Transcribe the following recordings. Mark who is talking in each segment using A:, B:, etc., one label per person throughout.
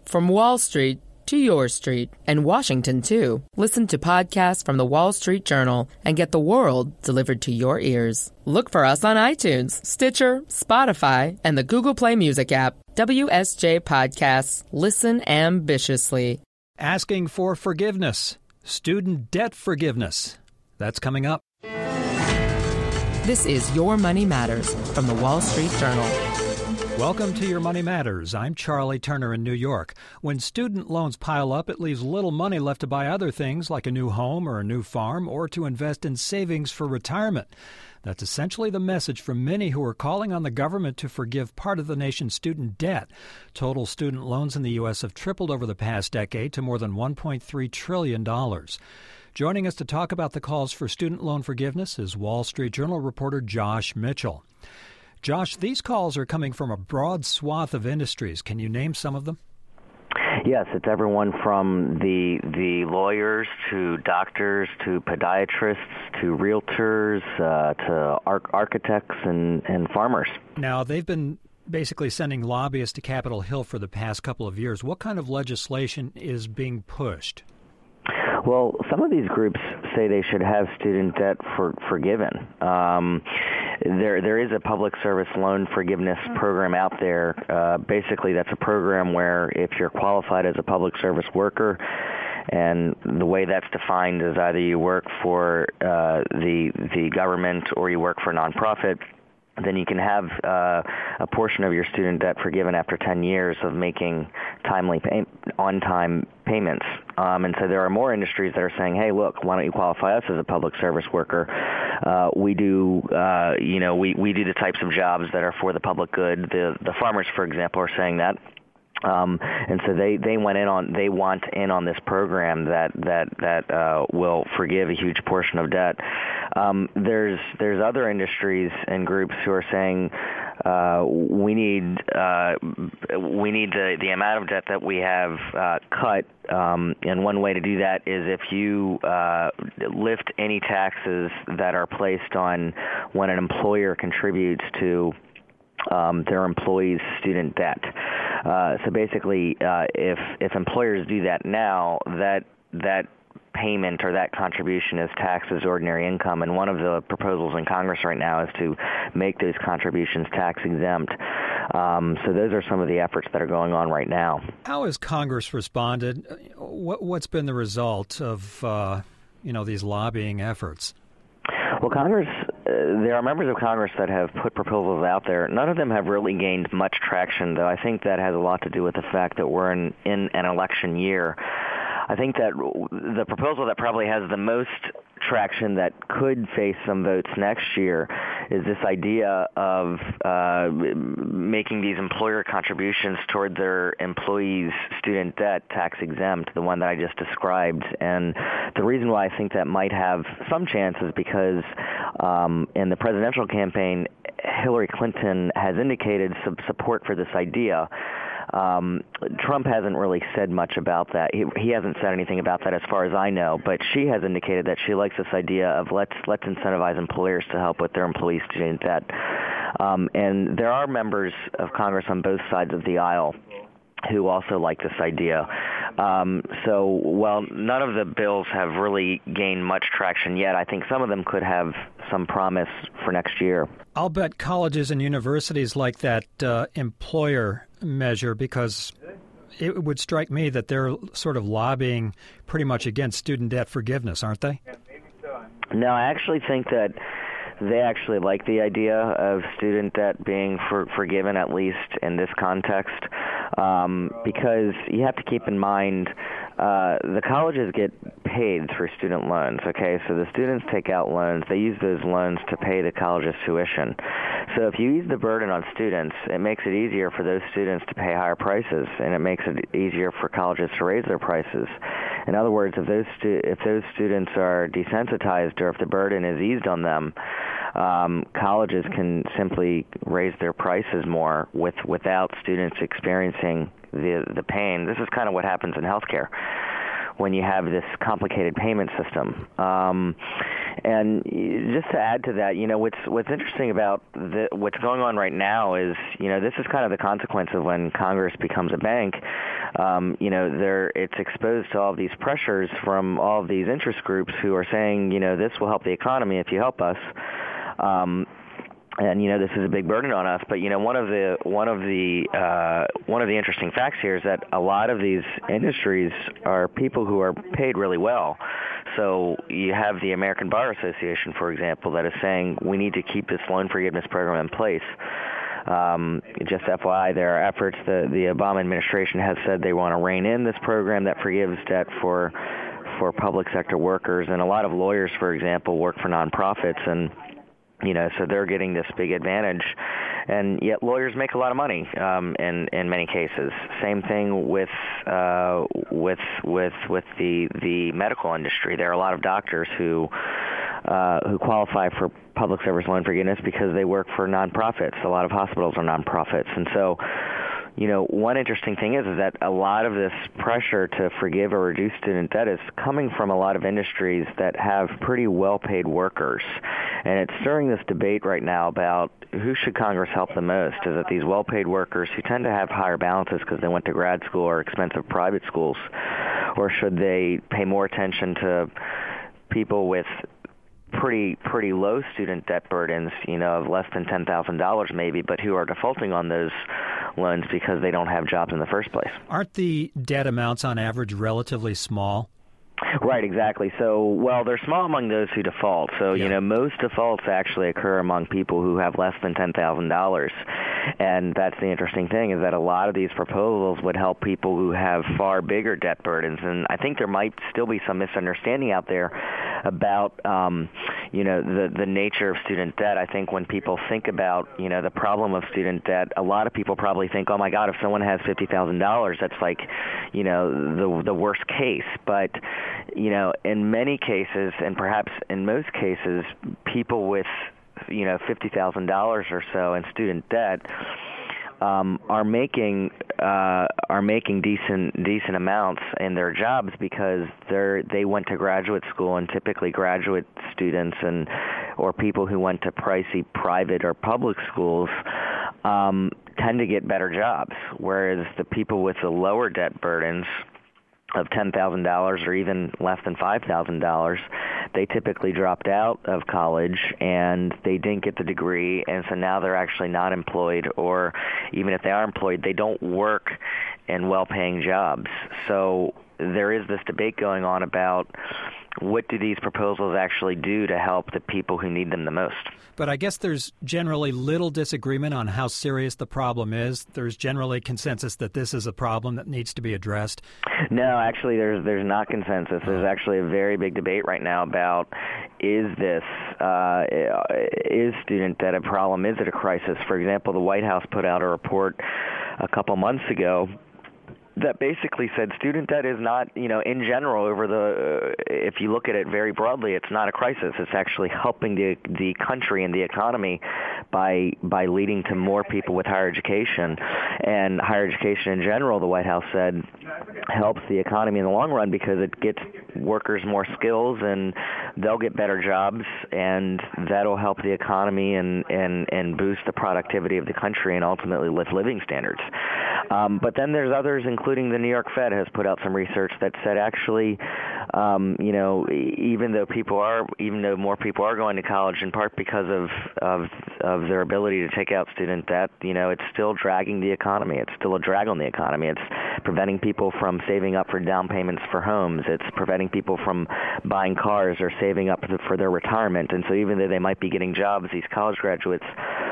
A: From Wall Street to your street, and Washington, too. Listen to podcasts from the Wall Street Journal and get the world delivered to your ears. Look for us on iTunes, Stitcher, Spotify, and the Google Play Music app. WSJ Podcasts. Listen ambitiously.
B: Asking for forgiveness. Student debt forgiveness. That's coming up.
A: This is Your Money Matters from the Wall Street Journal.
B: Welcome to Your Money Matters. I'm Charlie Turner in New York. When student loans pile up, it leaves little money left to buy other things like a new home or a new farm or to invest in savings for retirement. That's essentially the message from many who are calling on the government to forgive part of the nation's student debt. Total student loans in the U.S. have tripled over the past decade to more than $1.3 trillion. Joining us to talk about the calls for student loan forgiveness is Wall Street Journal reporter Josh Mitchell. Josh, these calls are coming from a broad swath of industries. Can you name some of them?
C: Yes, it's everyone from the lawyers to doctors to podiatrists to realtors to architects and farmers.
B: Now, they've been basically sending lobbyists to Capitol Hill for the past couple of years. What kind of legislation is being pushed?
C: Well, some of these groups say they should have student debt forgiven. There is a public service loan forgiveness program out there. Basically, that's a program where if you're qualified as a public service worker, and the way that's defined is either you work for the government or you work for a nonprofit, then you can have a portion of your student debt forgiven after 10 years of making timely on-time payments. And so there are more industries that are saying, hey, look, why don't you qualify us as a public service worker? We do the types of jobs that are for the public good. The farmers, for example, are saying that. And so they want in on this program that will forgive a huge portion of debt. There's other industries and groups who are saying we need the amount of debt that we have cut. And one way to do that is if you lift any taxes that are placed on when an employer contributes to their employees' student debt. So basically, if employers do that now, that payment or that contribution is taxed as ordinary income, and one of the proposals in Congress right now is to make those contributions tax exempt. So those are some of the efforts that are going on right now.
B: How has Congress responded? What's been the result of these lobbying efforts?
C: Well, there are members of Congress that have put proposals out there. None of them have really gained much traction, though. I think that has a lot to do with the fact that we're in an election year. I think that the proposal that probably has the most traction that could face some votes next year is this idea of making these employer contributions toward their employees' student debt tax exempt, the one that I just described. And the reason why I think that might have some chance is because in the presidential campaign, Hillary Clinton has indicated some support for this idea. Trump hasn't really said much about that. He hasn't said anything about that as far as I know, but she has indicated that she likes this idea of let's incentivize employers to help with their employees' student debt. And there are members of Congress on both sides of the aisle who also like this idea. So while none of the bills have really gained much traction yet, I think some of them could have some promise for next year.
B: I'll bet colleges and universities like that employer measure because it would strike me that they're sort of lobbying pretty much against student debt forgiveness, aren't they?
C: No, I actually think that they actually like the idea of student debt being forgiven, at least in this context, because you have to keep in mind the colleges get paid through student loans, okay? So the students take out loans. They use those loans to pay the college's tuition. So if you ease the burden on students, it makes it easier for those students to pay higher prices, and it makes it easier for colleges to raise their prices. In other words, if those students are desensitized or if the burden is eased on them, colleges can simply raise their prices more without students experiencing the pain. This is kind of what happens in healthcare when you have this complicated payment system. And just to add to that, what's interesting about what's going on right now is, this is kind of the consequence of when Congress becomes a bank. It's exposed to all of these pressures from all of these interest groups who are saying, this will help the economy if you help us. And this is a big burden on us. But one of the interesting facts here is that a lot of these industries are people who are paid really well. So you have the American Bar Association, for example, that is saying we need to keep this loan forgiveness program in place. Just FYI, there are efforts. The Obama administration has said they want to rein in this program that forgives debt for public sector workers, and a lot of lawyers, for example, work for nonprofits, and so they're getting this big advantage, and yet lawyers make a lot of money in many cases. Same thing with the medical industry. There are a lot of doctors who qualify for public service loan forgiveness because they work for nonprofits. A lot of hospitals are nonprofits, and so. One interesting thing is that a lot of this pressure to forgive or reduce student debt is coming from a lot of industries that have pretty well-paid workers. And it's stirring this debate right now about who should Congress help the most. Is it these well-paid workers who tend to have higher balances because they went to grad school or expensive private schools? Or should they pay more attention to people with pretty low student debt burdens, of less than $10,000 maybe, but who are defaulting on those loans because they don't have jobs in the first place?
B: Aren't the debt amounts on average relatively small?
C: Right, exactly. So, they're small among those who default. So, most defaults actually occur among people who have less than $10,000. And that's the interesting thing, is that a lot of these proposals would help people who have far bigger debt burdens. And I think there might still be some misunderstanding out there about, the nature of student debt. I think when people think about, the problem of student debt, a lot of people probably think, oh my God, if someone has $50,000, that's like, the worst case. But, in many cases, and perhaps in most cases, people with, $50,000 or so in student debt are making decent amounts in their jobs because they went to graduate school, and typically graduate students or people who went to pricey private or public schools tend to get better jobs, whereas the people with the lower debt burdens of $10,000 or even less than $5,000, they typically dropped out of college and they didn't get the degree, and so now they're actually not employed, or even if they are employed, they don't work in well-paying jobs. So there is this debate going on about what do these proposals actually do to help the people who need them the most.
B: But I guess there's generally little disagreement on how serious the problem is. There's generally consensus that this is a problem that needs to be addressed. No,
C: actually, there's not consensus. There's actually a very big debate right now about is student debt a problem? Is it a crisis? For example, the White House put out a report a couple months ago that basically said student debt is not, in general, if you look at it very broadly, it's not a crisis. It's actually helping the country and the economy by leading to more people with higher education. And higher education in general, the White House said, helps the economy in the long run because it gets workers more skills and they'll get better jobs, and that'll help the economy and boost the productivity of the country and ultimately lift living standards. But then there's others, including the New York Fed has put out some research that said actually, even though more people are going to college, in part because of their ability to take out student debt, it's still dragging the economy. It's still a drag on the economy. It's preventing people from saving up for down payments for homes. It's preventing people from buying cars or saving up for their retirement. And so even though they might be getting jobs, these college graduates,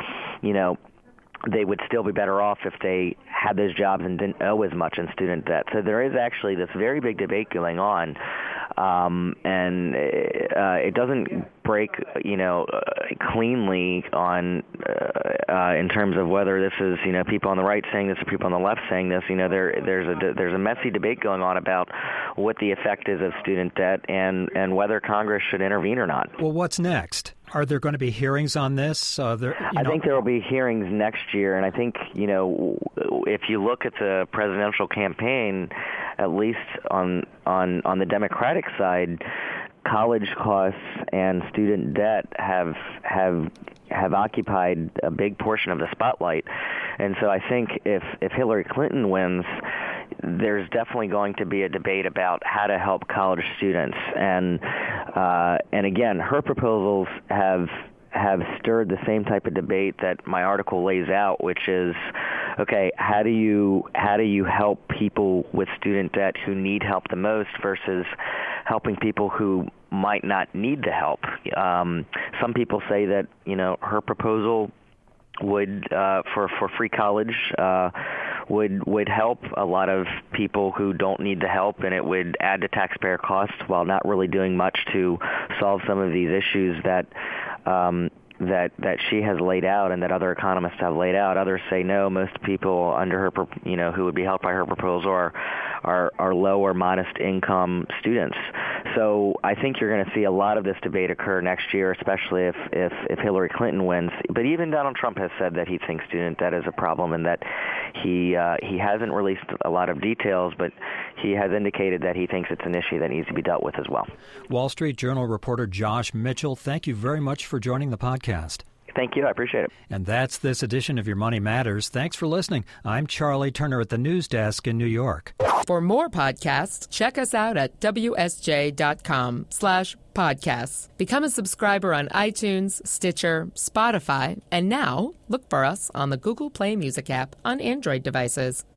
C: they would still be better off if they had those jobs and didn't owe as much in student debt. So there is actually this very big debate going on, and it doesn't break, cleanly on in terms of whether this is, people on the right saying this or people on the left saying this. There's a messy debate going on about what the effect is of student debt and whether Congress should intervene or not.
B: Well, what's next? Are there going to be hearings on this?
C: I think there will be hearings next year, and I think, if you look at the presidential campaign, at least on the Democratic side, college costs and student debt have occupied a big portion of the spotlight. And so I think if Hillary Clinton wins, there's definitely going to be a debate about how to help college students. And again, her proposals have stirred the same type of debate that my article lays out, which is, okay, how do you help people with student debt who need help the most versus helping people who might not need the help? Some people say that, her proposal would for free college would help a lot of people who don't need the help, and it would add to taxpayer costs while not really doing much to solve some of these issues that she has laid out and that other economists have laid out. Others say no. Most people under her, who would be helped by her proposal are low or modest income students. So I think you're going to see a lot of this debate occur next year, especially if Hillary Clinton wins. But even Donald Trump has said that he thinks student debt is a problem, and that he hasn't released a lot of details, but he has indicated that he thinks it's an issue that needs to be dealt with as well.
B: Wall Street Journal reporter Josh Mitchell, thank you very much for joining the podcast.
C: Thank you. I appreciate it.
B: And that's this edition of Your Money Matters. Thanks for listening. I'm Charlie Turner at the news desk in New York.
A: For more podcasts, check us out at WSJ.com/podcasts. Become a subscriber on iTunes, Stitcher, Spotify, and now look for us on the Google Play Music app on Android devices.